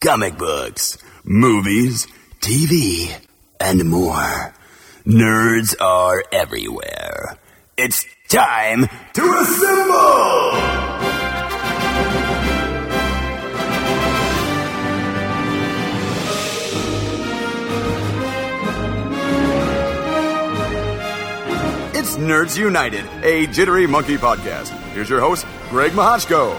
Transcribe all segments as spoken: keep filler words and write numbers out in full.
comic books, movies, T V, and more. Nerds are everywhere. It's time to assemble! It's Nerds United, a Jittery Monkey podcast. Here's your host, Greg Mahochko.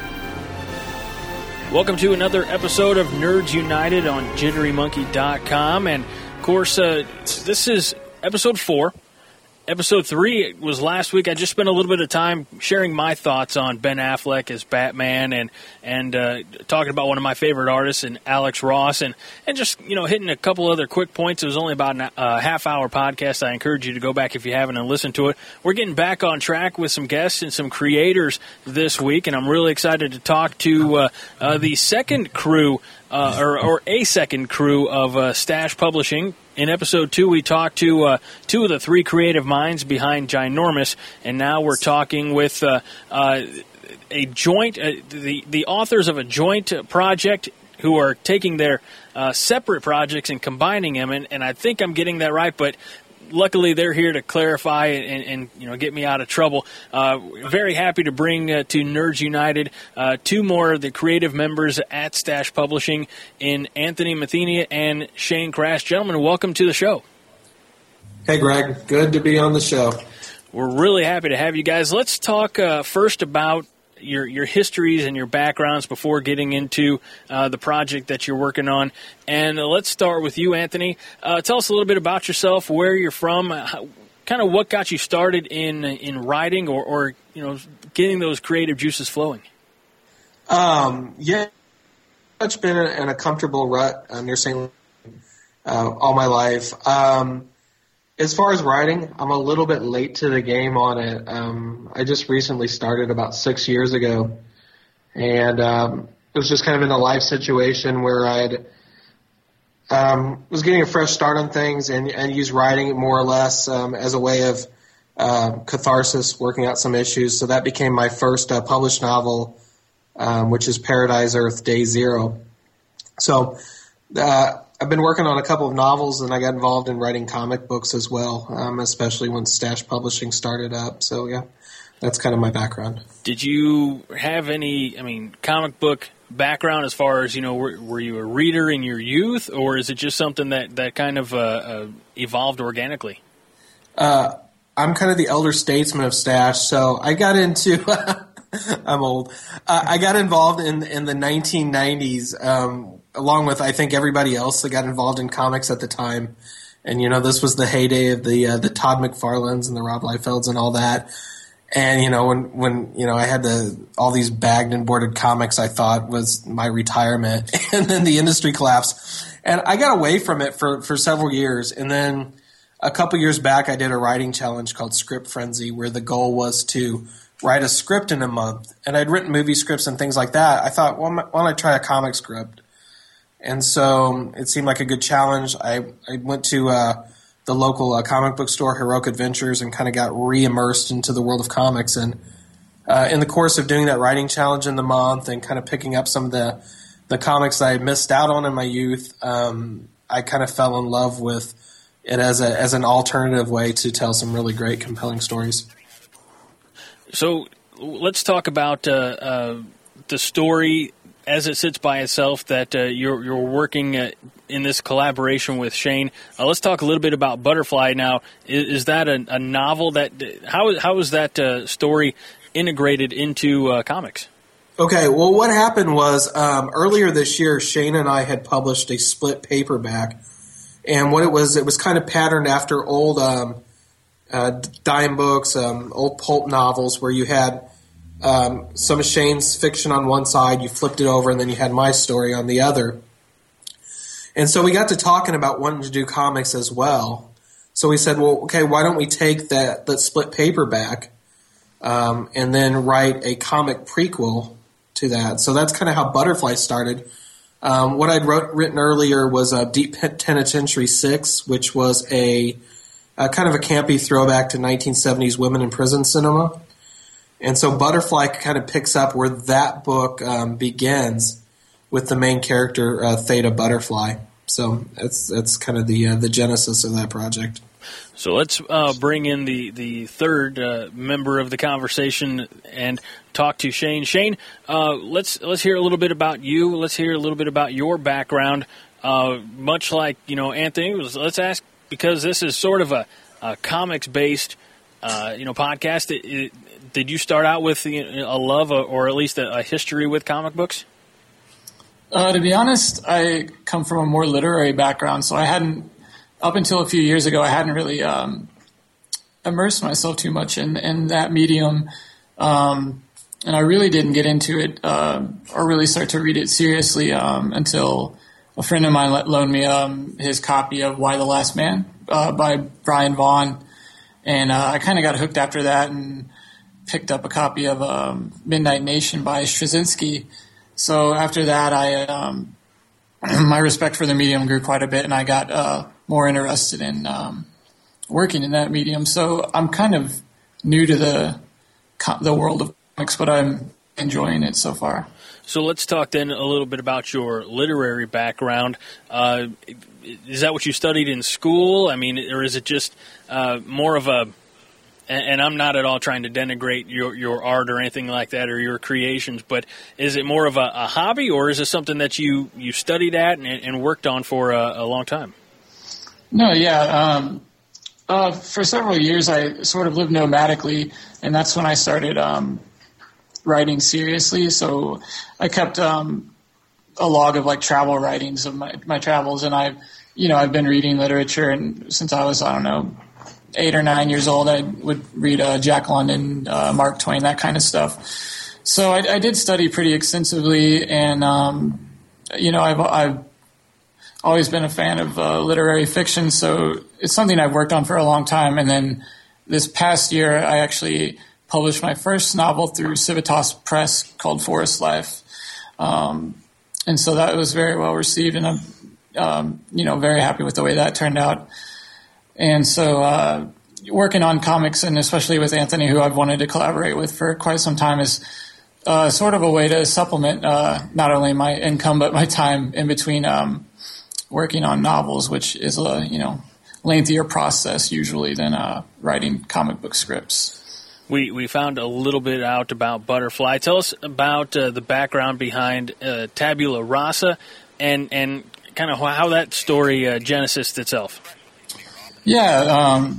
Welcome to another episode of Nerds United on Jittery Monkey dot com. And, of course, uh, this is episode four. Episode three was last week. I just spent a little bit of time sharing my thoughts on Ben Affleck as Batman and and uh, talking about one of my favorite artists, and Alex Ross, and, and just, you know, hitting a couple other quick points. It was only about a uh, half-hour podcast. I encourage you to go back if you haven't and listen to it. We're getting back on track with some guests and some creators this week, and I'm really excited to talk to uh, uh, the second crew, uh, or, or a second crew of uh, Stash Publishing. In episode two, we talked to uh, two of the three creative minds behind Ginormous, and now we're talking with uh, uh, a joint, uh, the the authors of a joint project who are taking their uh, separate projects and combining them. And, and I think I'm getting that right, but luckily they're here to clarify and, and you know get me out of trouble. Uh, very happy to bring uh, to Nerds United uh, two more of the creative members at Stash Publishing in Anthony Mathenia and Shane Crash. Gentlemen, welcome to the show. Hey, Greg. Good to be on the show. We're really happy to have you guys. Let's talk uh, first about your your histories and your backgrounds before getting into uh, the project that you're working on. And uh, let's start with you, Anthony. Uh, tell us a little bit about yourself, where you're from, how, kind of what got you started in in writing or, or you know getting those creative juices flowing. Um, yeah, I've been in a comfortable rut uh, near Saint Louis uh, all my life. Um, As far as writing, I'm a little bit late to the game on it. Um, I just recently started about six years ago, and um, it was just kind of in a life situation where I'd um, was getting a fresh start on things and, and used writing more or less um, as a way of uh, catharsis, working out some issues. So that became my first uh, published novel, um, which is Paradise Earth Day Zero. So uh I've been working on a couple of novels, and I got involved in writing comic books as well, um, especially when Stash Publishing started up. So, yeah, that's kind of my background. Did you have any, I mean, comic book background as far as, you know, were, were you a reader in your youth, or is it just something that, that kind of uh, uh, evolved organically? Uh, I'm kind of the elder statesman of Stash, so I got into – I'm old. Uh, I got involved in, in the nineteen nineties um along with, I think, everybody else that got involved in comics at the time. And, you know, this was the heyday of the uh, the Todd McFarlanes and the Rob Liefelds and all that. And, you know, when, when you know, I had the all these bagged and boarded comics I thought was my retirement. And then the industry collapsed. And I got away from it for, for several years. And then a couple years back, I did a writing challenge called Script Frenzy, where the goal was to write a script in a month. And I'd written movie scripts and things like that. I thought, well, why don't I try a comic script? And so it seemed like a good challenge. I, I went to uh, the local uh, comic book store, Heroic Adventures, and kind of got re-immersed into the world of comics. And uh, in the course of doing that writing challenge in the month and kind of picking up some of the, the comics that I missed out on in my youth, um, I kind of fell in love with it as a as an alternative way to tell some really great, compelling stories. So let's talk about uh, uh, the story as it sits by itself that uh, you're you're working uh, in this collaboration with Shane. Uh, let's talk a little bit about Butterfly now. Is, is that a, a novel that how how is that uh, story integrated into uh, comics? Okay, well, what happened was um, earlier this year, Shane and I had published a split paperback, and what it was, it was kind of patterned after old um, uh, dime books, um, old pulp novels, where you had Um, some of Shane's fiction on one side, you flipped it over, and then you had my story on the other. And so we got to talking about wanting to do comics as well. So we said, well, okay, why don't we take that, that split paperback um, and then write a comic prequel to that. So that's kind of how Butterfly started. Um, what I'd wrote, written earlier was uh, Deep Penitentiary six, which was a, a kind of a campy throwback to nineteen seventies women in prison cinema. And so Butterfly kind of picks up where that book um, begins. with the main character uh, Theta Butterfly. So that's that's kind of the uh, the genesis of that project. So let's uh, bring in the the third uh, member of the conversation and talk to Shane. Shane, uh, let's let's hear a little bit about you. Let's hear a little bit about your background. Uh, much like you know Anthony, let's ask, because this is sort of a, a comics based uh, you know podcast. It, it, did you start out with you know, a love or at least a, a history with comic books? Uh, to be honest, I come from a more literary background, so I hadn't, up until a few years ago, I hadn't really um, immersed myself too much in, in that medium, um, and I really didn't get into it uh, or really start to read it seriously um, until a friend of mine loaned me um, his copy of Y the Last Man uh, by Brian Vaughan, and uh, I kind of got hooked after that and picked up a copy of um, Midnight Nation by Straczynski. So after that, I um, my respect for the medium grew quite a bit, and I got uh, more interested in um, working in that medium. So I'm kind of new to the the world of comics, but I'm enjoying it so far. So let's talk then a little bit about your literary background. Uh, is that what you studied in school? I mean, or is it just uh, more of a and I'm not at all trying to denigrate your, your art or anything like that or your creations, but is it more of a, a hobby, or is it something that you, you studied at and, and worked on for a, a long time? No, yeah. Um, uh, for several years, I sort of lived nomadically, and that's when I started um, writing seriously. So I kept um, a log of like travel writings of my, my travels, and I've, you know, I've been reading literature and since I was, I don't know, eight or nine years old. I would read uh, Jack London, uh, Mark Twain, that kind of stuff. So I, I did study pretty extensively, and um, you know, I've, I've always been a fan of uh, literary fiction. So it's something I've worked on for a long time. And then this past year, I actually published my first novel through Civitas Press called Forest Life, um, and so that was very well received, and I'm um, you know very happy with the way that turned out. And so uh, working on comics, and especially with Anthony, who I've wanted to collaborate with for quite some time, is uh, sort of a way to supplement uh, not only my income but my time in between um, working on novels, which is a you know lengthier process usually than uh, writing comic book scripts. We we found a little bit out about Butterfly. Tell us about uh, the background behind uh, Tabula Rasa and, and kind of how that story uh, genesised itself. Yeah, um,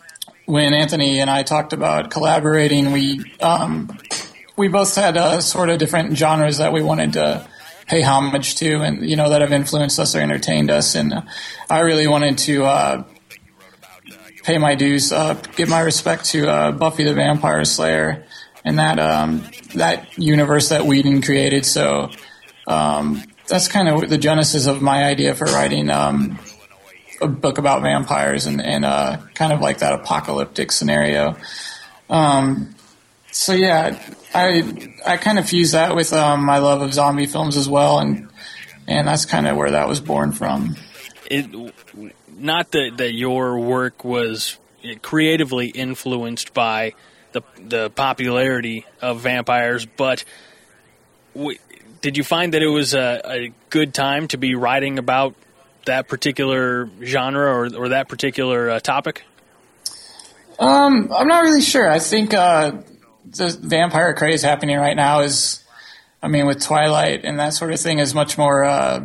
when Anthony and I talked about collaborating, we um, we both had uh, sort of different genres that we wanted to pay homage to, and you know that have influenced us or entertained us. And uh, I really wanted to uh, pay my dues, uh, give my respect to uh, Buffy the Vampire Slayer and that um, that universe that Whedon created. So um, that's kind of the genesis of my idea for writing Um, a book about vampires and, and uh, kind of like that apocalyptic scenario. Um, so yeah, I I kind of fuse that with um, my love of zombie films as well, and and that's kind of where that was born from. It, not that, that your work was creatively influenced by the the popularity of vampires, but w- did you find that it was a, a good time to be writing about that particular genre or, or that particular uh, topic? Um, I'm not really sure. I think uh, the vampire craze happening right now is, I mean, with Twilight and that sort of thing, is much more uh,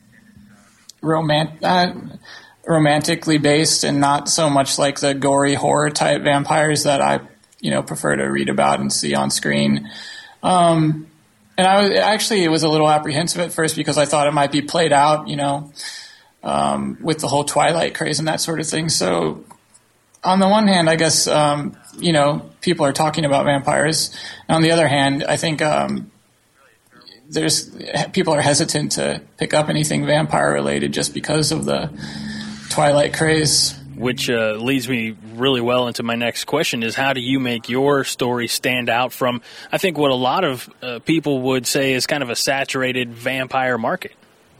romant- uh, romantically based and not so much like the gory horror type vampires that I, you know, prefer to read about and see on screen. Um, and I was actually it was a little apprehensive at first because I thought it might be played out, you know. Um, with the whole Twilight craze and that sort of thing. So on the one hand, I guess, um, you know, people are talking about vampires. And on the other hand, I think um, there's people are hesitant to pick up anything vampire related just because of the Twilight craze. Which uh, leads me really well into my next question is, how do you make your story stand out from, I think, what a lot of uh, people would say is kind of a saturated vampire market?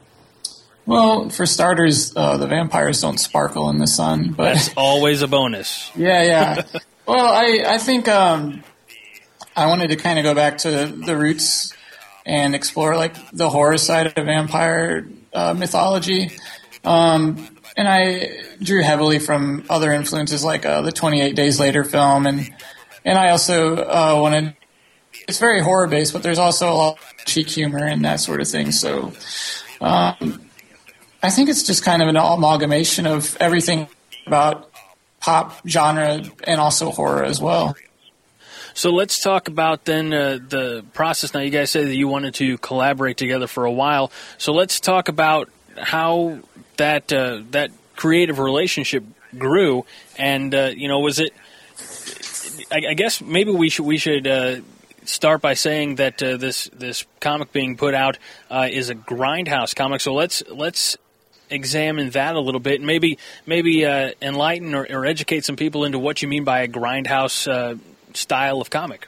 Well, for starters, uh, the vampires don't sparkle in the sun. But that's always a bonus. Yeah, yeah. Well, I, I think um, I wanted to kind of go back to the roots and explore like the horror side of vampire uh, mythology. Um, and I drew heavily from other influences like uh, the twenty-eight Days Later film, and and I also uh, wanted. It's very horror based, but there's also a lot of cheek humor and that sort of thing. So um, I think it's just kind of an amalgamation of everything about pop genre and also horror as well. So let's talk about then uh, the process. Now, you guys said that you wanted to collaborate together for a while. So let's talk about how that uh, that creative relationship grew. And uh, you know, was it? I, I guess maybe we should we should uh, start by saying that uh, this this comic being put out uh, is a Grindhouse comic. So let's let's examine that a little bit. Maybe maybe uh, enlighten or, or educate some people into what you mean by a Grindhouse uh, style of comic.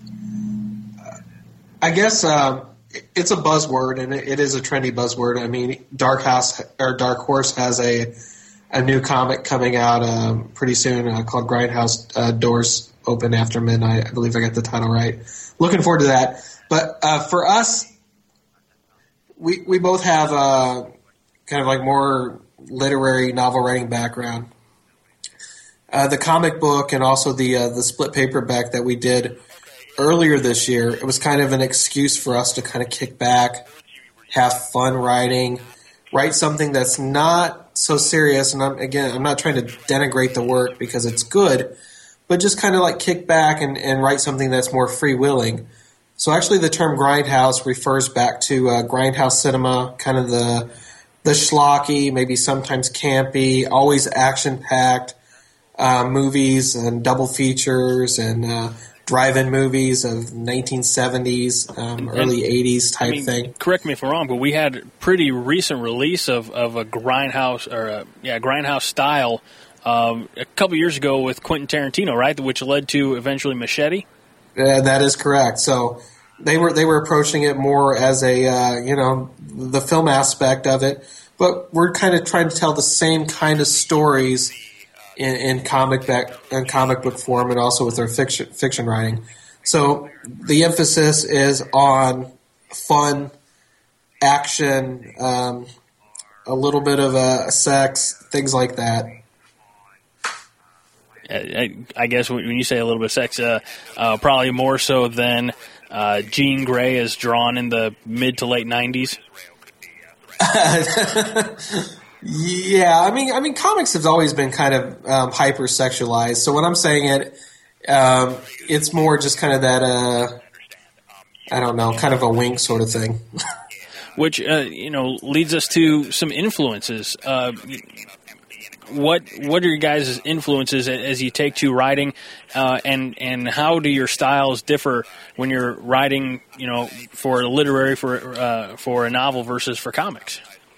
I guess uh, it's a buzzword, and it is a trendy buzzword. I mean, Dark House or Dark Horse has a a new comic coming out um, pretty soon uh, called Grindhouse uh, Doors Open After Midnight. I believe I got the title right. Looking forward to that. But uh, for us, we we both have a kind of like more literary novel writing background. Uh, the comic book and also the uh, the split paperback that we did earlier this year, it was kind of an excuse for us to kind of kick back, have fun writing, write something that's not so serious. And I'm, again, I'm not trying to denigrate the work because it's good, but just kind of like kick back and, and write something that's more freewheeling. So actually the term Grindhouse refers back to uh, Grindhouse cinema, kind of the the schlocky, maybe sometimes campy, always action-packed uh, movies and double features and uh, drive-in movies of nineteen seventies, um, early eighties type I mean, thing. Correct me if I'm wrong, but we had a pretty recent release of, of a Grindhouse or a, yeah Grindhouse style um, a couple years ago with Quentin Tarantino, right? Which led to eventually Machete. Uh, that is correct. So they were they were approaching it more as a uh, you know the film aspect of it, but we're kind of trying to tell the same kind of stories in, in comic back in comic book form and also with our fiction fiction writing. So the emphasis is on fun, action, um, a little bit of uh, sex, things like that. I, I guess when you say a little bit of sex, uh, uh, probably more so than uh, Jean Grey is drawn in the mid to late nineties. Yeah, I mean, I mean, comics have always been kind of um, hypersexualized. So when I'm saying it, um, it's more just kind of that, uh, I don't know, kind of a wink sort of thing. Which uh, you know leads us to some influences. Uh, What what are your guys' influences as you take to writing, uh, and and how do your styles differ when you're writing, you know, for a literary for uh, for a novel versus for comics?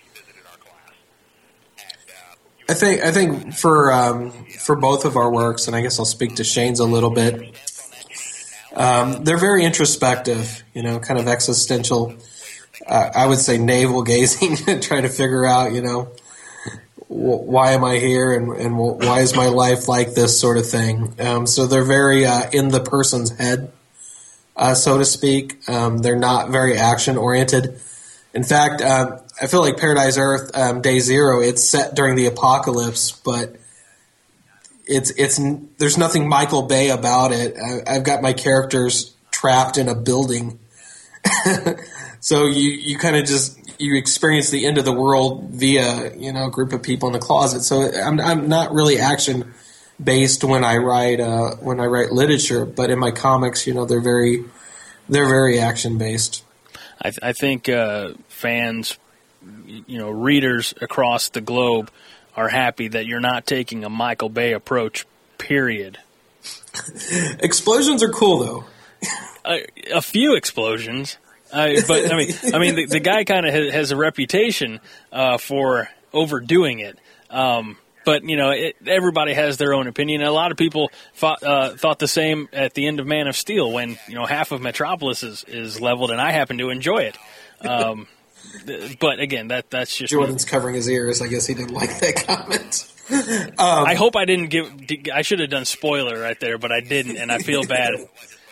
I think I think for um, for both of our works, and I guess I'll speak to Shane's a little bit. Um, they're very introspective, you know, kind of existential. Uh, I would say navel gazing, trying to figure out, you know, why am I here and, and why is my life like this sort of thing. Um, so they're very uh, in the person's head, uh, so to speak. Um, they're not very action oriented. In fact, um, I feel like Paradise Earth, um, Day Zero, it's set during the apocalypse, but it's it's there's nothing Michael Bay about it. I, I've got my characters trapped in a building. So you, you kind of just you experience the end of the world via, you know, a group of people in the closet. So I'm I'm not really action based when I write uh, when I write literature, but in my comics, you know, they're very they're very action based. I, th- I think uh, fans, you know, readers across the globe are happy that you're not taking a Michael Bay approach. Period. Explosions are cool though. a, a few explosions. Uh, but I mean, I mean, the, the guy kind of has, has a reputation uh, for overdoing it. Um, but you know, it, everybody has their own opinion. A lot of people thought, uh, thought the same at the end of Man of Steel, when you know half of Metropolis is, is leveled, and I happen to enjoy it. Um, but again, that that's just Jordan's me. Covering his ears. I guess he didn't like that comment. Um, I hope I didn't give. I should have done spoiler right there, but I didn't, and I feel bad.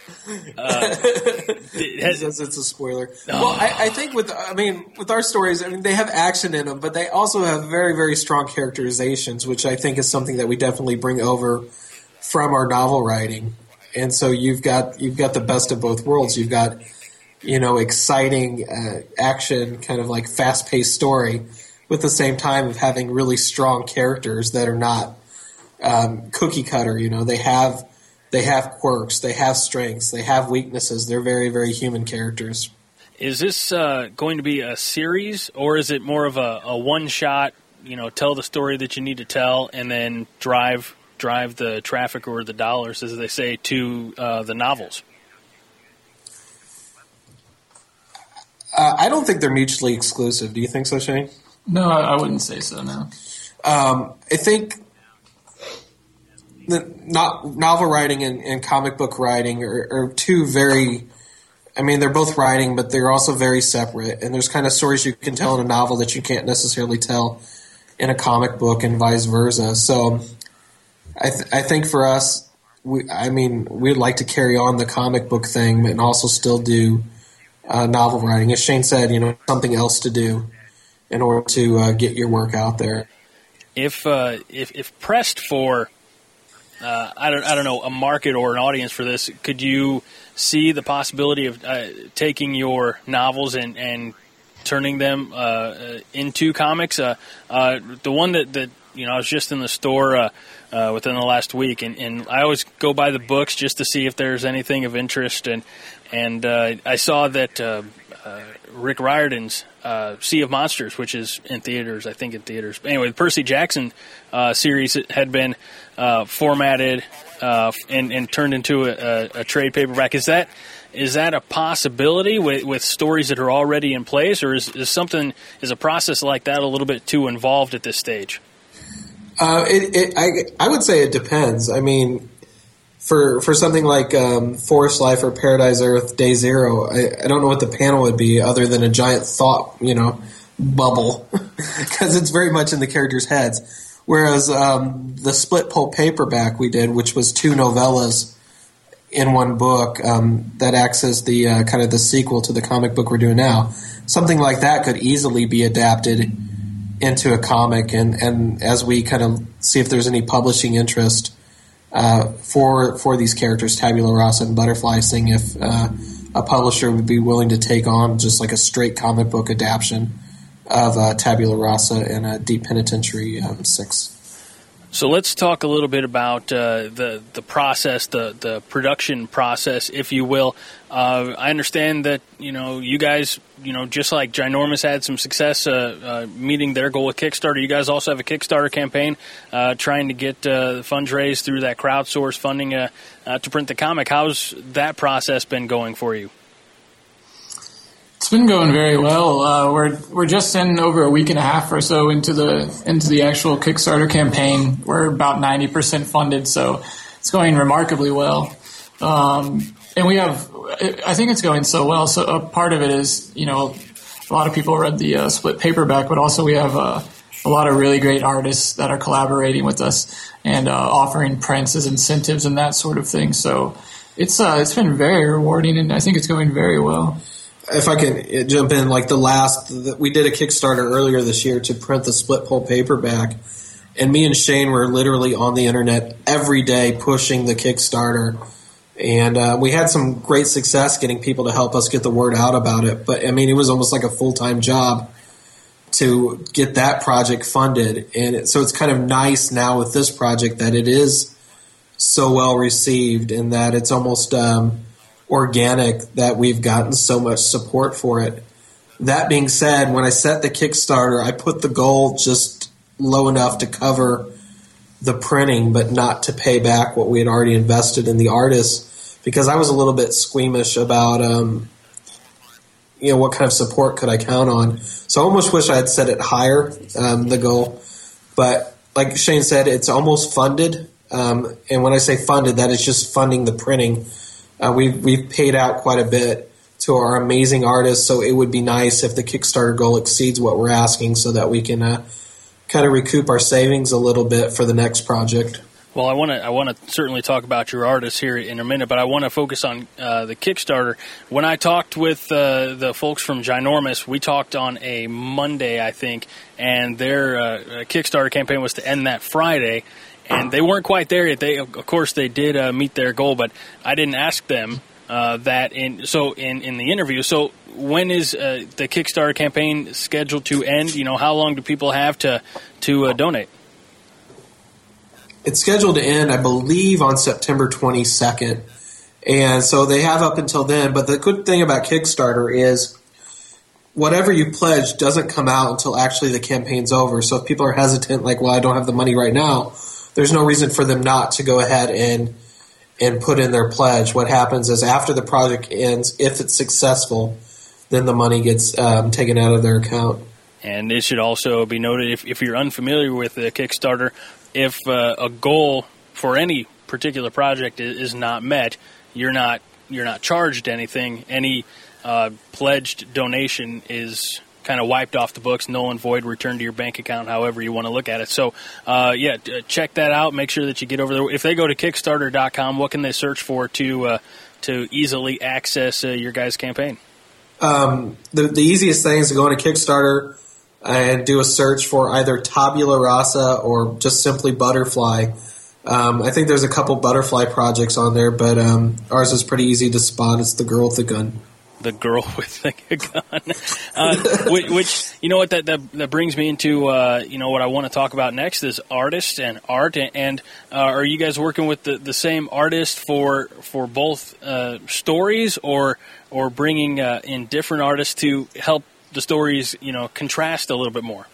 Uh, He says it's a spoiler. Oh. Well, I, I think with I mean with our stories, I mean they have action in them, but they also have very very strong characterizations, which I think is something that we definitely bring over from our novel writing. And so you've got you've got the best of both worlds. You've got you know exciting uh, action, kind of like fast paced story, with the same time of having really strong characters that are not um, cookie cutter. You know, they have. They have quirks, they have strengths, they have weaknesses. They're very, very human characters. Is this uh, going to be a series, or is it more of a, a one-shot, you know, tell the story that you need to tell and then drive drive the traffic or the dollars, as they say, to uh, the novels? Uh, I don't think they're mutually exclusive. Do you think so, Shane? No, I wouldn't say so, no. Um, I think... The not, novel writing and, and comic book writing are, are two very, I mean, they're both writing, but they're also very separate. And there's kind of stories you can tell in a novel that you can't necessarily tell in a comic book and vice versa. So I, th- I think for us, we, I mean, we'd like to carry on the comic book thing and also still do uh, novel writing. As Shane said, you know, something else to do in order to uh, get your work out there. If, uh, if, if pressed for... Uh, I don't, I don't know, a market or an audience for this, could you see the possibility of uh, taking your novels and, and turning them uh, into comics? Uh, uh, the one that, that, you know, I was just in the store uh, uh, within the last week, and, and I always go by the books just to see if there's anything of interest, and and uh, I saw that uh, uh, Rick Riordan's uh, Sea of Monsters, which is in theaters, I think in theaters. But anyway, the Percy Jackson uh, series had been uh, formatted uh, and, and turned into a, a, a trade paperback. Is that is that a possibility with, with stories that are already in place, or is, is something is a process like that a little bit too involved at this stage? Uh, it, it, I, I would say it depends. I mean, for for something like um, Forest Life or Paradise Earth Day Zero, I, I don't know what the panel would be other than a giant thought, you know, bubble, because it's very much in the characters' heads. Whereas um, the split pulp paperback we did, which was two novellas in one book, um, that acts as the uh, kind of the sequel to the comic book we're doing now. Something like that could easily be adapted into a comic, and, and as we kind of see if there's any publishing interest uh, for for these characters, Tabula Rasa and Butterfly, seeing if uh, a publisher would be willing to take on just like a straight comic book adaptation of uh, Tabula Rasa and uh, Deep Penitentiary um, six. So let's talk a little bit about uh, the the process, the the production process, if you will. Uh, I understand that you know you guys, you know, just like Ginormous had some success uh, uh, meeting their goal with Kickstarter. You guys also have a Kickstarter campaign uh, trying to get uh, funds raised through that crowdsource funding uh, uh, to print the comic. How's that process been going for you? It's been going very well. Uh, we're we're just in over a week and a half or so into the into the actual Kickstarter campaign. We're about ninety percent funded, so it's going remarkably well. Um, and we have, I think it's going so well. So a part of it is, you know, a lot of people read the uh, split paperback, but also we have uh, a lot of really great artists that are collaborating with us and uh, offering prints as incentives and that sort of thing. So it's uh, it's been very rewarding, and I think it's going very well. If I can jump in, like the last, we did a Kickstarter earlier this year to print the split pulp paperback, and me and Shane were literally on the internet every day pushing the Kickstarter, and uh, we had some great success getting people to help us get the word out about it. But I mean, it was almost like a full-time job to get that project funded, and it, so it's kind of nice now with this project that it is so well received, and that it's almost um, organic that we've gotten so much support for it. That being said, when I set the Kickstarter, I put the goal just low enough to cover the printing, but not to pay back what we had already invested in the artists, because I was a little bit squeamish about, um, you know, what kind of support could I count on. So I almost wish I had set it higher, um, the goal. But like Shane said, it's almost funded. Um, and when I say funded, that is just funding the printing. Uh, we've, we've paid out quite a bit to our amazing artists, so it would be nice if the Kickstarter goal exceeds what we're asking so that we can uh, kind of recoup our savings a little bit for the next project. Well, I want to I want to certainly talk about your artists here in a minute, but I want to focus on uh, the Kickstarter. When I talked with uh, the folks from Ginormous, we talked on a Monday, I think, and their uh, Kickstarter campaign was to end that Friday, and they weren't quite there yet. They, of course, they did uh, meet their goal, but I didn't ask them uh, that in so in, in the interview. So when is uh, the Kickstarter campaign scheduled to end? You know, how long do people have to to uh, donate? It's scheduled to end, I believe, on September twenty-second. And so they have up until then. But the good thing about Kickstarter is whatever you pledge doesn't come out until actually the campaign's over. So if people are hesitant, like, well, I don't have the money right now, there's no reason for them not to go ahead and and put in their pledge. What happens is after the project ends, if it's successful, then the money gets um, taken out of their account. And it should also be noted, if, if you're unfamiliar with the Kickstarter, if uh, a goal for any particular project is, is not met, you're not you're not charged anything. Any uh, pledged donation is kind of wiped off the books, null and void, returned to your bank account, however you want to look at it. So, uh, yeah, check that out. Make sure that you get over there. If they go to Kickstarter dot com, what can they search for to uh, to easily access uh, your guys' campaign? Um, the, the easiest thing is to go into Kickstarter and do a search for either Tabula Rasa or just simply Butterfly. Um, I think there's a couple Butterfly projects on there, but um, ours is pretty easy to spot. It's the girl with the gun. The girl with the gun. uh, which, which, you know what, that, that, that brings me into, uh, you know, what I want to talk about next is artists and art. And uh, are you guys working with the, the same artist for for both uh, stories or, or bringing uh, in different artists to help the stories, you know, contrast a little bit more?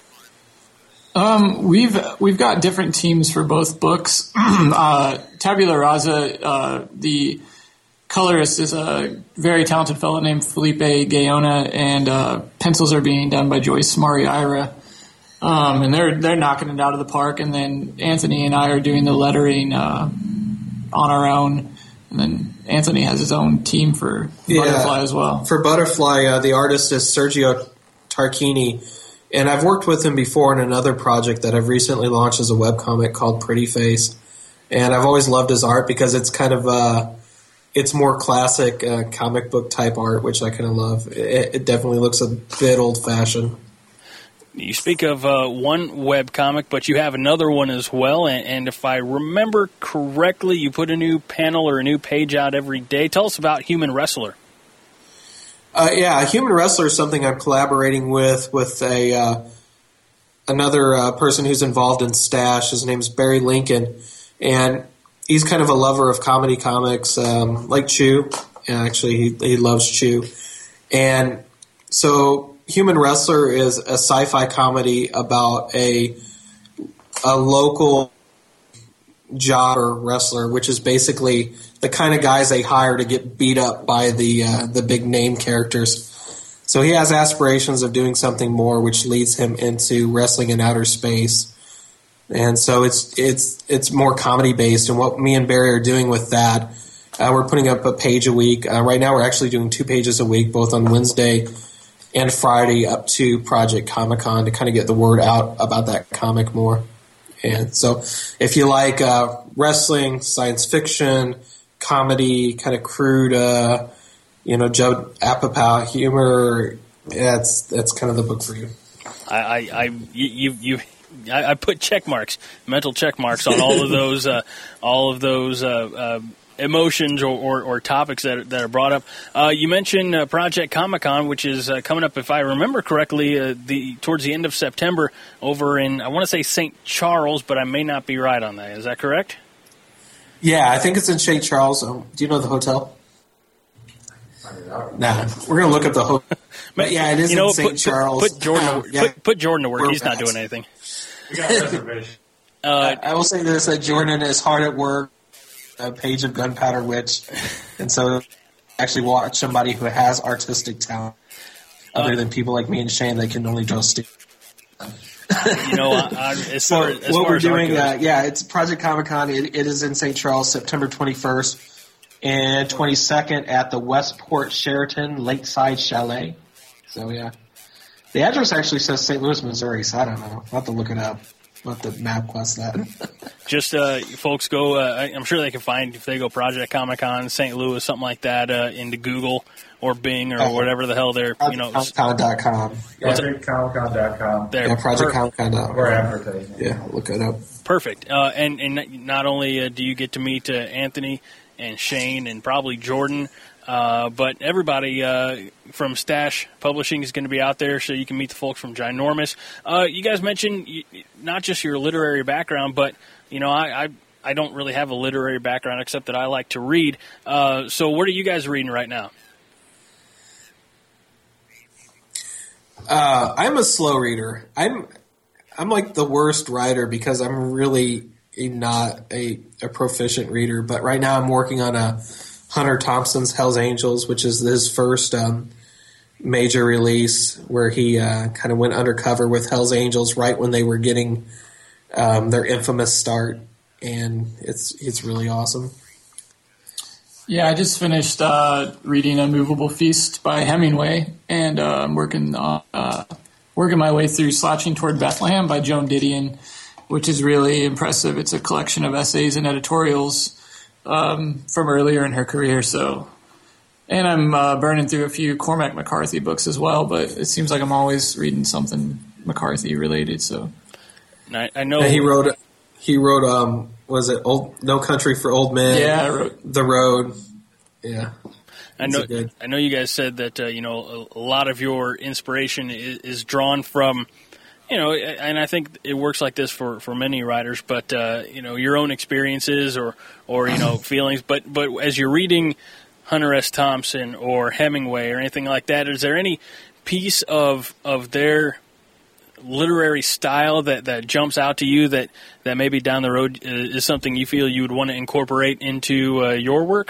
Um, we've we've got different teams for both books. uh, Tabula Rasa, uh, the colorist is a very talented fellow named Felipe Gayona, and uh, pencils are being done by Joyce Mariira. Um, and they're they're knocking it out of the park. And then Anthony and I are doing the lettering uh, on our own. And then Anthony has his own team for yeah, Butterfly as well. For Butterfly, uh, the artist is Sergio Tarquini, and I've worked with him before in another project that I've recently launched as a webcomic called Pretty Face. And I've always loved his art because it's kind of uh, it's more classic uh, comic book type art, which I kind of love. It, it definitely looks a bit old fashioned. You speak of uh, one webcomic, but you have another one as well. And, and if I remember correctly, you put a new panel or a new page out every day. Tell us about Human Wrestler. Uh, yeah, Human Wrestler is something I'm collaborating with with a uh, another uh, person who's involved in Stash. His name's Barry Lincoln, and he's kind of a lover of comedy comics, um, like Chew. Actually, he, he loves Chew. And so Human Wrestler is a sci-fi comedy about a a local jobber wrestler, which is basically the kind of guys they hire to get beat up by the uh, the big name characters. So he has aspirations of doing something more, which leads him into wrestling in outer space. And so it's it's it's more comedy based. And what me and Barry are doing with that, uh, we're putting up a page a week. Uh, right now, we're actually doing two pages a week, both on Wednesday and Friday, up to Project Comic-Con to kind of get the word out about that comic more. And so, if you like uh, wrestling, science fiction, comedy, kind of crude, uh, you know, Joe Apatow humor, that's that's kind of the book for you. I, I, I you, you, I, I put check marks, mental check marks on all of those, uh, all of those uh, uh, emotions or, or, or topics that that are brought up. Uh, you mentioned uh, Project Comic-Con, which is uh, coming up, if I remember correctly, uh, the towards the end of September over in, I want to say Saint Charles, but I may not be right on that. Is that correct? Yeah, I think it's in Saint Charles. Um, do you know the hotel? Nah, we're gonna look up the hotel. But yeah, it is you know, in Saint put, Charles. Put, put Jordan. Uh, to, yeah. put, put Jordan to work. We're He's not fast. doing anything. We got a reservation. Uh, I will say this: that Jordan is hard at work. A page of Gunpowder Witch, and so actually watch somebody who has artistic talent, other than people like me and Shane that can only draw stick. You know, I, I, as so far, as what far we're as doing, goes, uh, yeah, it's Project Comic-Con. It, it is in Saint Charles, September twenty-first and twenty-second at the Westport Sheraton Lakeside Chalet. So yeah, the address actually says Saint Louis, Missouri. So I don't know. I'll have to look it up. We'll have to MapQuest that. Just uh, folks go. Uh, I'm sure they can find if they go Project Comic Con Saint Louis, something like that, uh, into Google or Bing or uh, whatever the hell they're. You know, Project Comic Con dot com. Project Comic Con dot com. Yeah, Project Comic Con dot com. We're advertising. Yeah, look it up. Perfect. Uh, and and not only uh, do you get to meet uh, Anthony and Shane and probably Jordan. Uh, but everybody uh, from Stash Publishing is going to be out there, so you can meet the folks from Ginormous. Uh, you guys mentioned not just your literary background, but you know, I, I I don't really have a literary background except that I like to read. Uh, so, what are you guys reading right now? Uh, I'm a slow reader. I'm I'm like the worst writer because I'm really not a, a proficient reader. But right now, I'm working on a Hunter Thompson's Hell's Angels, which is his first um, major release, where he uh, kind of went undercover with Hell's Angels right when they were getting um, their infamous start, and it's it's really awesome. Yeah, I just finished uh, reading A Movable Feast by Hemingway, and uh, I'm working on, uh, working my way through Slouching Toward Bethlehem by Joan Didion, which is really impressive. It's a collection of essays and editorials Um, from earlier in her career, so, and I'm uh, burning through a few Cormac McCarthy books as well. But it seems like I'm always reading something McCarthy related. So, I, I know and he wrote. He wrote. Um, was it old? No Country for Old Men? Yeah, I wrote The Road. Yeah, I know. I know you guys said that uh, you know a, a lot of your inspiration is, is drawn from. You know, and I think it works like this for, for many writers, but, uh, you know, your own experiences or, or, you know, feelings. But, but as you're reading Hunter S. Thompson or Hemingway or anything like that, is there any piece of of their literary style that, that jumps out to you that, that maybe down the road is something you feel you would want to incorporate into uh, your work?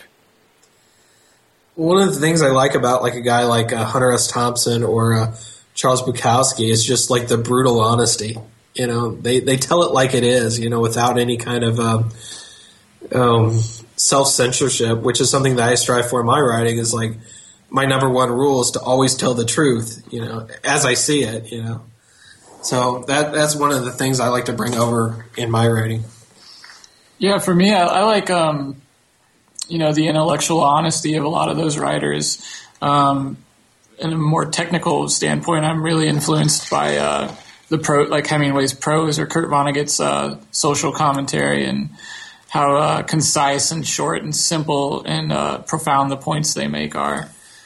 One of the things I like about, like, a guy like uh, Hunter S. Thompson or uh, Charles Bukowski is just like the brutal honesty. You know, they, they tell it like it is, you know, without any kind of um, um, self-censorship, which is something that I strive for in my writing. Is like my number one rule is to always tell the truth, you know, as I see it, you know. So that that's one of the things I like to bring over in my writing. Yeah, for me, I, I like, um, you know, the intellectual honesty of a lot of those writers. Um In a more technical standpoint, I'm really influenced by uh, the pro, like Hemingway's prose or Kurt Vonnegut's uh, social commentary, and how uh, concise and short and simple and uh, profound the points they make are.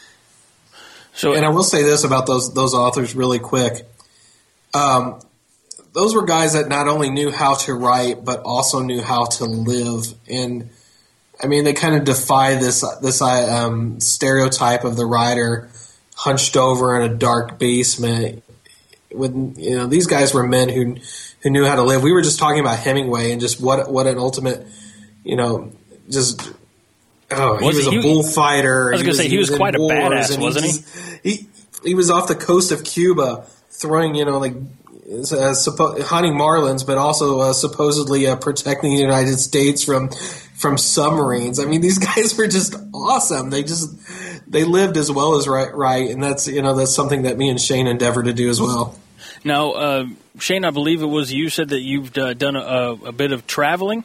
So, and I will say this about those those authors really quick. Um, those were guys that not only knew how to write, but also knew how to live. And I mean, they kind of defy this this um, stereotype of the writer hunched over in a dark basement. With, you know, these guys were men who who knew how to live. We were just talking about Hemingway and just what what an ultimate, you know, just oh, he was, was he, a bullfighter. I was going to say he was, he was quite a badass, wasn't he? He he was off the coast of Cuba throwing, you know, like uh, suppo- hunting marlins, but also uh, supposedly uh, protecting the United States from from submarines. I mean, these guys were just awesome. They just they lived as well as right, right, and that's you know that's something that me and Shane endeavor to do as well. Now, uh, Shane, I believe it was you said that you've uh, done a, a bit of traveling.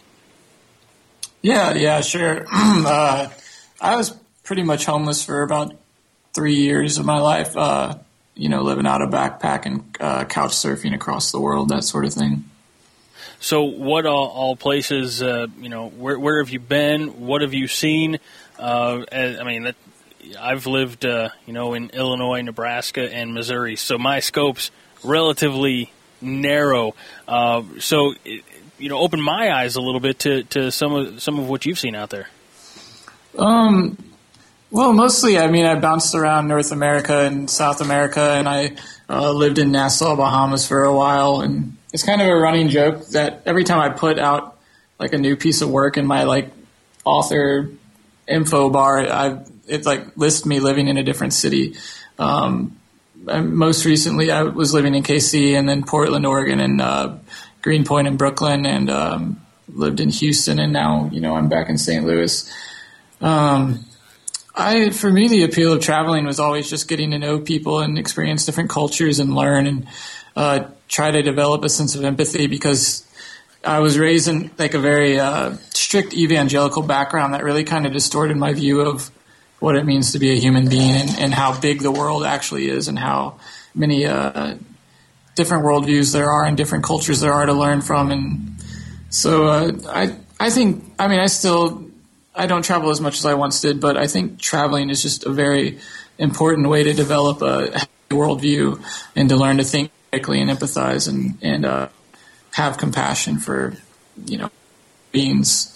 Yeah, yeah, sure. uh, I was pretty much homeless for about three years of my life. Uh, you know, living out a backpack and uh, couch surfing across the world, that sort of thing. So, what all, all places? Uh, you know, where where have you been? What have you seen? Uh, I mean, that, I've lived, uh, you know, in Illinois, Nebraska, and Missouri, so my scope's relatively narrow. Uh, so, it, you know, open my eyes a little bit to, to some of some of what you've seen out there. Um. Well, mostly, I mean, I bounced around North America and South America, and I uh, lived in Nassau, Bahamas for a while, and it's kind of a running joke that every time I put out like a new piece of work in my like author info bar, I it like lists me living in a different city. Um, most recently, I was living in K C, and then Portland, Oregon, and uh, Greenpoint in Brooklyn, and um, lived in Houston, and now you know I'm back in Saint Louis. Um, I, for me, the appeal of traveling was always just getting to know people and experience different cultures and learn. And uh, try to develop a sense of empathy because I was raised in like a very uh, strict evangelical background that really kind of distorted my view of what it means to be a human being and, and how big the world actually is and how many uh, different worldviews there are and different cultures there are to learn from. And so uh, I I think, I mean, I still, I don't travel as much as I once did, but I think traveling is just a very important way to develop a worldview and to learn to think critically and empathize and, and uh, have compassion for, you know, beings.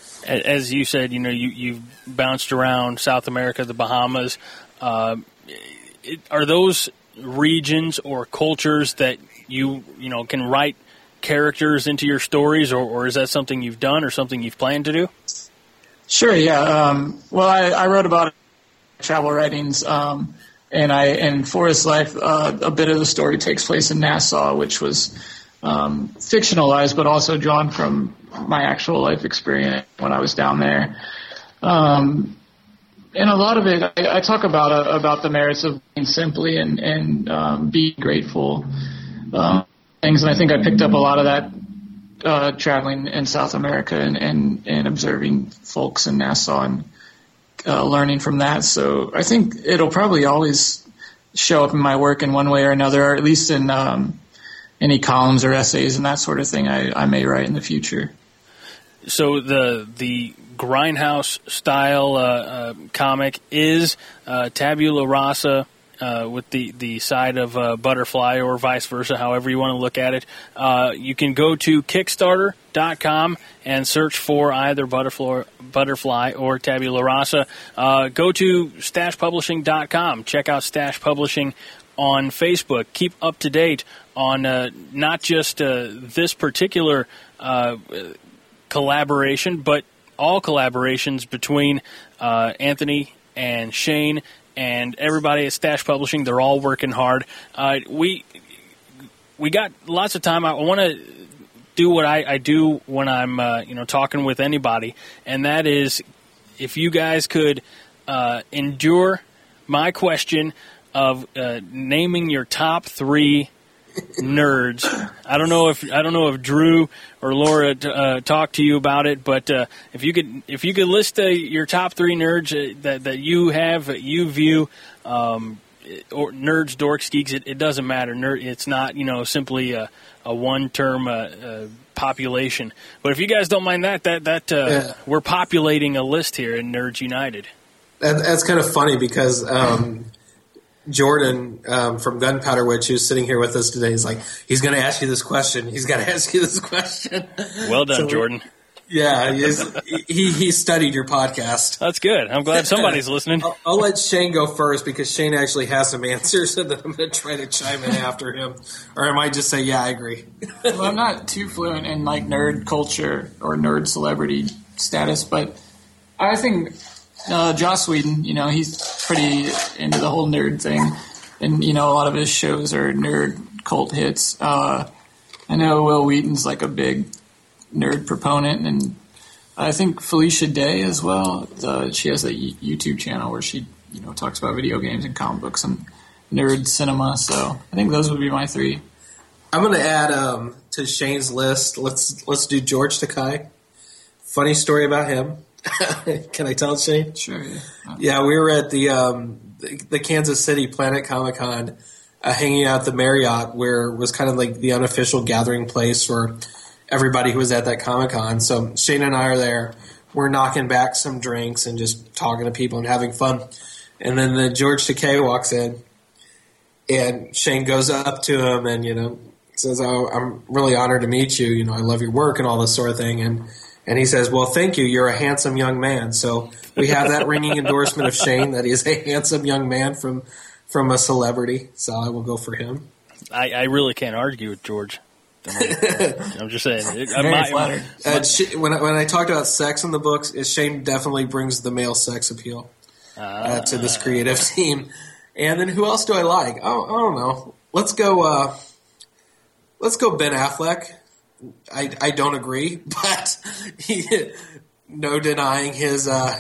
As you said, you know, you, you've bounced around South America, the Bahamas. Uh, it, are those regions or cultures that you, you know, can write characters into your stories, or, or is that something you've done or something you've planned to do? Sure, yeah. Um, well, I, I wrote about travel writings, um, and I in Forest Life, uh, a bit of the story takes place in Nassau, which was um, fictionalized, but also drawn from my actual life experience when I was down there. Um, and a lot of it, I, I talk about uh, about the merits of being simply and and um, being grateful uh, things, and I think I picked up a lot of that uh, traveling in South America and, and, and observing folks in Nassau and uh, learning from that. So I think it'll probably always show up in my work in one way or another, or at least in um, any columns or essays and that sort of thing I, I may write in the future. So the the Grindhouse style uh, uh, comic is uh, tabula rasa uh, with the, the side of uh, butterfly, or vice versa, however you want to look at it. Uh, you can go to Kickstarter dot com and search for either butterfly, butterfly or tabula rasa. Uh, go to Stash Publishing dot com. Check out Stash Publishing on Facebook. Keep up to date on uh, not just uh, this particular uh, collaboration, but all collaborations between uh, Anthony and Shane and everybody at Stash Publishing. They're all working hard. Uh, we we got lots of time. I want to do what I, I do when I'm uh, you know talking with anybody, and that is if you guys could uh, endure my question of uh, naming your top three nerds. I don't know if I don't know if Drew or Laura uh, talked to you about it, but uh, if you could if you could list uh, your top three nerds uh, that that you have, that you view, um, or nerds, dorks, geeks, it, it doesn't matter. Nerd, it's not you know simply a, a one term uh, uh, population. But if you guys don't mind that, that that uh, yeah. we're populating a list here in Nerds United. That, that's kind of funny because. Um, Jordan um, from Gunpowder Witch, who's sitting here with us today, is like, he's going to ask you this question. He's got to ask you this question. Well done, so, Jordan. Yeah, he he studied your podcast. That's good. I'm glad somebody's listening. I'll, I'll let Shane go first because Shane actually has some answers, and then I'm going to try to chime in after him. Or I might just say, yeah, I agree. Well, I'm not too fluent in like nerd culture or nerd celebrity status, but I think Uh, Joss Whedon, you know, he's pretty into the whole nerd thing. And, you know, a lot of his shows are nerd cult hits. Uh, I know Will Wheaton's like a big nerd proponent. And I think Felicia Day as well. Uh, she has a YouTube channel where she, you know, talks about video games and comic books and nerd cinema. So I think those would be my three. I'm going to add um, to Shane's list. Let's let's do George Takei. Funny story about him. Can I tell it, Shane? Sure. Yeah, yeah we were at the um, the, the Kansas City Planet Comic Con, uh, hanging out at the Marriott, where it was kind of like the unofficial gathering place for everybody who was at that Comic Con. So Shane and I are there. We're knocking back some drinks and just talking to people and having fun. And then the George Takei walks in, and Shane goes up to him and you know says, "Oh, I'm really honored to meet you. You know, I love your work and all this sort of thing." And And he says, well, thank you. You're a handsome young man. So we have that ringing endorsement of Shane that he's a handsome young man from from a celebrity. So I will go for him. I, I really can't argue with George. I'm just saying. It, Very my, flattered. Uh, she, when, I, when I talked about sex in the books, Shane definitely brings the male sex appeal uh, uh, to this creative team. And then who else do I like? Oh, I don't know. Let's go. Uh, let's go Ben Affleck. I, I don't agree, but he, no denying his uh,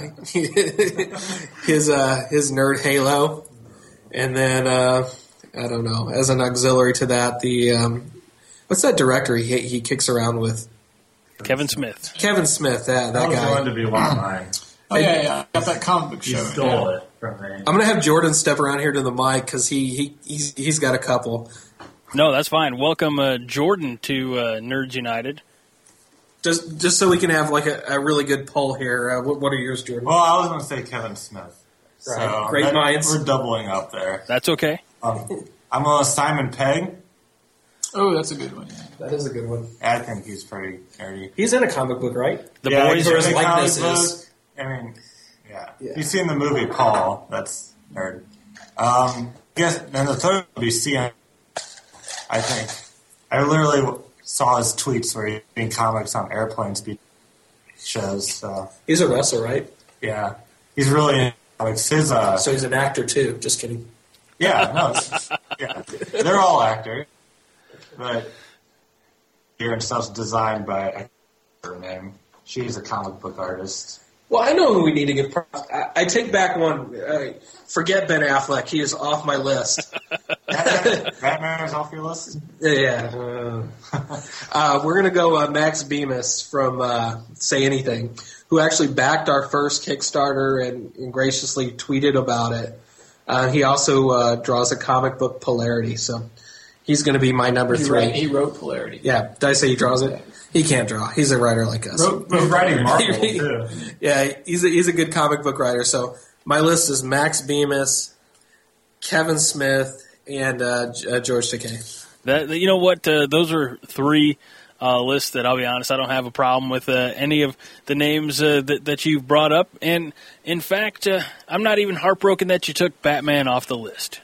his uh, his nerd halo, and then uh, I don't know. As an auxiliary to that, the um, What's that director he he kicks around with? Kevin Smith. Kevin Smith, that, that That was guy. going to be one of mine. Oh, yeah, yeah. I got that comic book He show. stole yeah. it from me. I'm going to have Jordan step around here to the mic because he, he, he's, he's got a couple. No, that's fine. Welcome, uh, Jordan, to uh, Nerds United. Just just so we can have like a, a really good poll here. Uh, what, what are yours, Jordan? Well, I was going to say Kevin Smith. Right. So Great that- minds. We're doubling up there. That's okay. Um, I'm going to Simon Pegg. Oh, that's a good one. Yeah. That is a good one. I think he's pretty nerdy. He's in a comic book, right? The yeah, boys he's or are his in the likeness comic is- book. I mean, yeah. Yeah. You've seen the movie Paul. That's nerd. Um, I guess, and the third would be C M. I think. I literally saw his tweets where he's reading comics on airplanes be shows. So, He's a wrestler, right? yeah. He's really into comics. His, uh, So he's an actor too. Just kidding. yeah, no, it's, yeah. They're all actors. But here and stuff's designed by her name. She's a comic book artist. Well, I know who we need to give props. I, I take back one. Uh, forget Ben Affleck. He is off my list. Batman, Batman is off your list? Yeah. Uh, uh, we're going to go uh, Max Bemis from uh, Say Anything, who actually backed our first Kickstarter and, and graciously tweeted about it. Uh, he also uh, draws a comic book Polarity, so he's going to be my number He three. wrote, he wrote Polarity. Yeah, did I say he draws it? He can't draw. He's a writer like us. Wrote, He's wrote writing Marvel, He- too. Yeah, he's a, he's a good comic book writer. So my list is Max Bemis, Kevin Smith, and uh, J- uh, George Takei. That, you know what? Uh, those are three uh, lists that I'll be honest, I don't have a problem with uh, any of the names uh, that, that you've brought up. And in fact, uh, I'm not even heartbroken that you took Batman off the list.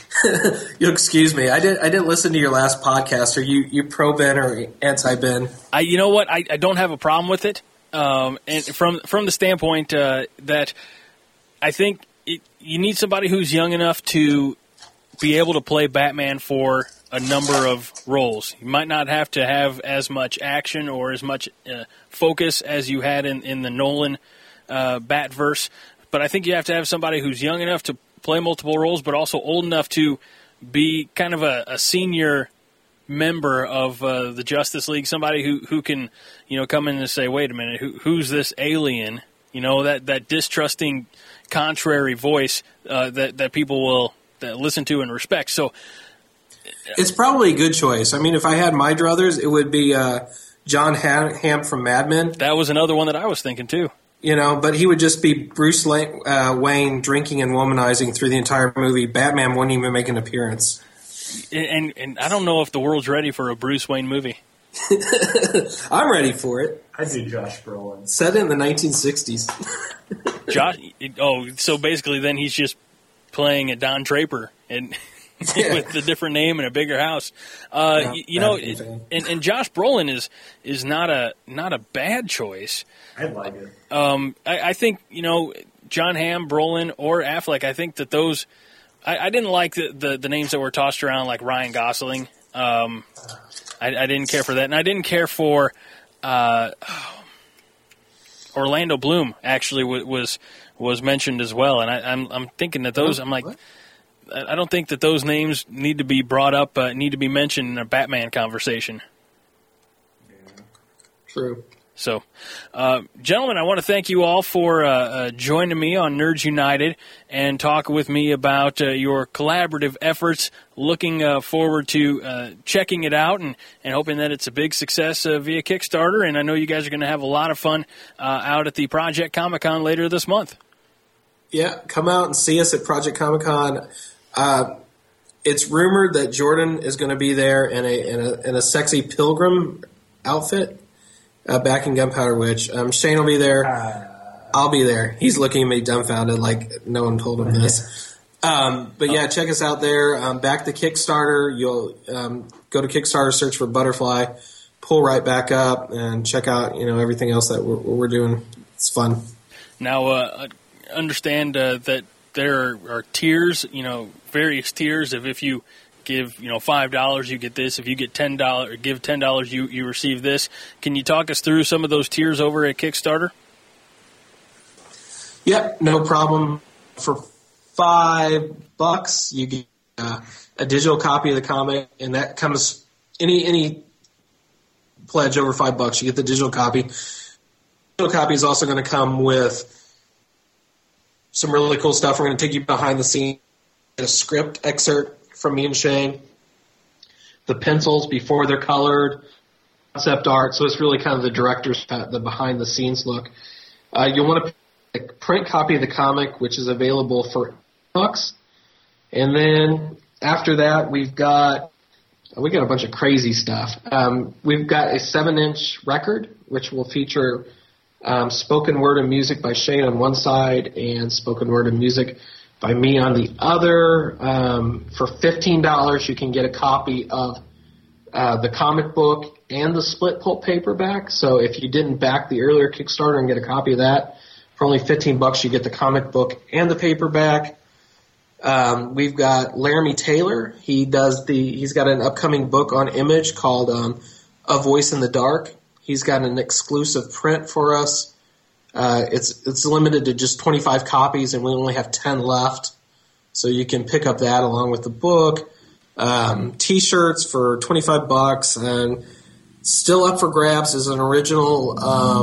You excuse me. I didn't. I didn't listen to your last podcast. Are you you pro Ben or anti Ben? I, you know what? I, I don't have a problem with it, um, and from from the standpoint uh, that I think it, you need somebody who's young enough to be able to play Batman for a number of roles. You might not have to have as much action or as much uh, focus as you had in, in the Nolan uh, Batverse, but I think you have to have somebody who's young enough to play multiple roles, but also old enough to be kind of a, a senior member of uh, the Justice League, somebody who, who can, you know, come in and say, wait a minute, who, who's this alien? You know, that, that distrusting, contrary voice uh, that, that people will that listen to and respect. So It's probably a good choice. I mean, if I had my druthers, it would be uh, John Ham, Ham from Mad Men. that was another one that I was thinking too. You know, but he would just be Bruce Lane, uh, Wayne drinking and womanizing through the entire movie. Batman wouldn't even make an appearance. And, and and I don't know if the world's ready for a Bruce Wayne movie. I'm ready for it. I do Josh Brolin. Set in the nineteen sixties. Josh, oh, so basically then he's just playing a Don Draper and Yeah. with a different name and a bigger house. Uh, Yeah, you, you know, Batman fan. and, and Josh Brolin is is not a not a bad choice. I like it. Um, I, I think, you know, John Hamm, Brolin, or Affleck, I think that those I, I didn't like the, the, the names that were tossed around, like Ryan Gosling. Um, I, I didn't care for that. And I didn't care for uh, Orlando Bloom, actually, w- was was mentioned as well. And I, I'm I'm thinking that those, I'm like, I I don't think that those names need to be brought up, uh, need to be mentioned in a Batman conversation. True. So, uh, gentlemen, I want to thank you all for uh, uh, joining me on Nerds United and talk with me about uh, your collaborative efforts. Looking uh, forward to uh, checking it out and, and hoping that it's a big success uh, via Kickstarter. And I know you guys are going to have a lot of fun uh, out at the Project Comic-Con later this month. Yeah, come out and see us at Project Comic Con. Uh, it's rumored that Jordan is going to be there in a in a, in a sexy pilgrim outfit, uh, back in Gunpowder Witch. Um, Shane will be there. I'll be there. He's looking at me dumbfounded, like no one told him this. Um, but yeah, check us out there. Um, back to Kickstarter. You'll um, go to Kickstarter, search for Butterfly, pull right back up, and check out you know everything else that we're, we're doing. It's fun. Now, uh, understand uh, that there are, are tiers, you know, various tiers of if you give, you know, five dollars, you get this. If you get ten dollars, give ten dollars, you, you receive this. Can you talk us through some of those tiers over at Kickstarter? Yep, no problem. For five bucks, you get uh, a digital copy of the comic, and that comes any any pledge over five bucks, you get the digital copy. The digital copy is also going to come with some really cool stuff. We're going to take you behind the scenes, a script excerpt from me and Shane, the pencils before they're colored, concept art. So it's really kind of the director's cut, the behind the scenes look. Uh, you'll want to pick a print copy of the comic, which is available for bucks. And then after that, we've got we got a bunch of crazy stuff. Um, we've got a seven-inch record, which will feature um, spoken word and music by Shane on one side and spoken word and music by me on the other. Um, for fifteen dollars, you can get a copy of uh, the comic book and the split pulp paperback. So if you didn't back the earlier Kickstarter and get a copy of that, for only fifteen bucks, you get the comic book and the paperback. Um, we've got Laramie Taylor. He does the. He's got an upcoming book on Image called um, "A Voice in the Dark." He's got an exclusive print for us. Uh, it's it's limited to just twenty-five copies, and we only have ten left. So you can pick up that along with the book. Um, T-shirts for twenty-five bucks, and still up for grabs is an original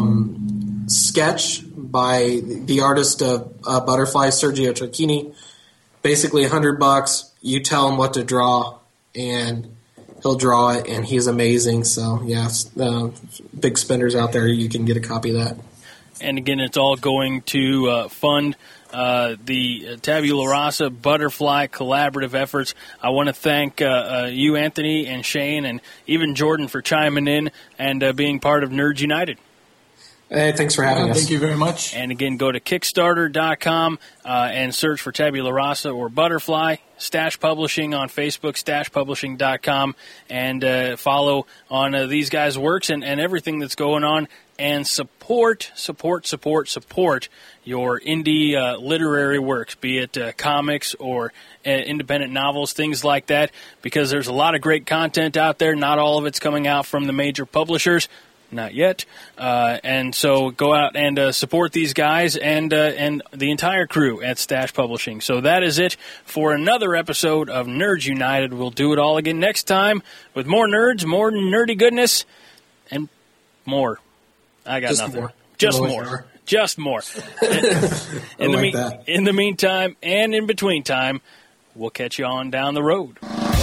um, sketch by the artist of uh, Butterfly, Sergio Tacchini. Basically, a hundred bucks. You tell him what to draw, and he'll draw it, and he's amazing. So, yeah, uh, big spenders out there, you can get a copy of that. And again, it's all going to uh, fund uh, the Tabula Rasa Butterfly collaborative efforts. I want to thank uh, uh, you, Anthony, and Shane, and even Jordan for chiming in and uh, being part of Nerds United. Hey, thanks for having yeah, us. Thank you very much. And again, go to Kickstarter dot com uh, and search for Tabula Rasa or Butterfly. Stash Publishing on Facebook, stash publishing dot com, and uh, follow on uh, these guys' works and, and everything that's going on. And support, support, support, support your indie uh, literary works, be it uh, comics or uh, independent novels, things like that, because there's a lot of great content out there. Not all of it's coming out from the major publishers. Not yet. Uh, and so go out and uh, support these guys and uh, and the entire crew at Stash Publishing. So that is it for another episode of Nerds United. We'll do it all again next time with more nerds, more nerdy goodness, and more. I got Just nothing. more. Just No, more. more. Just more. in, the like me- that. in the meantime and in between time, we'll catch you on down the road.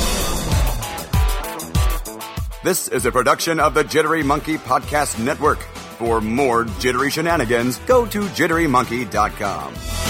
This is a production of the Jittery Monkey Podcast Network. For more jittery shenanigans, go to jittery monkey dot com.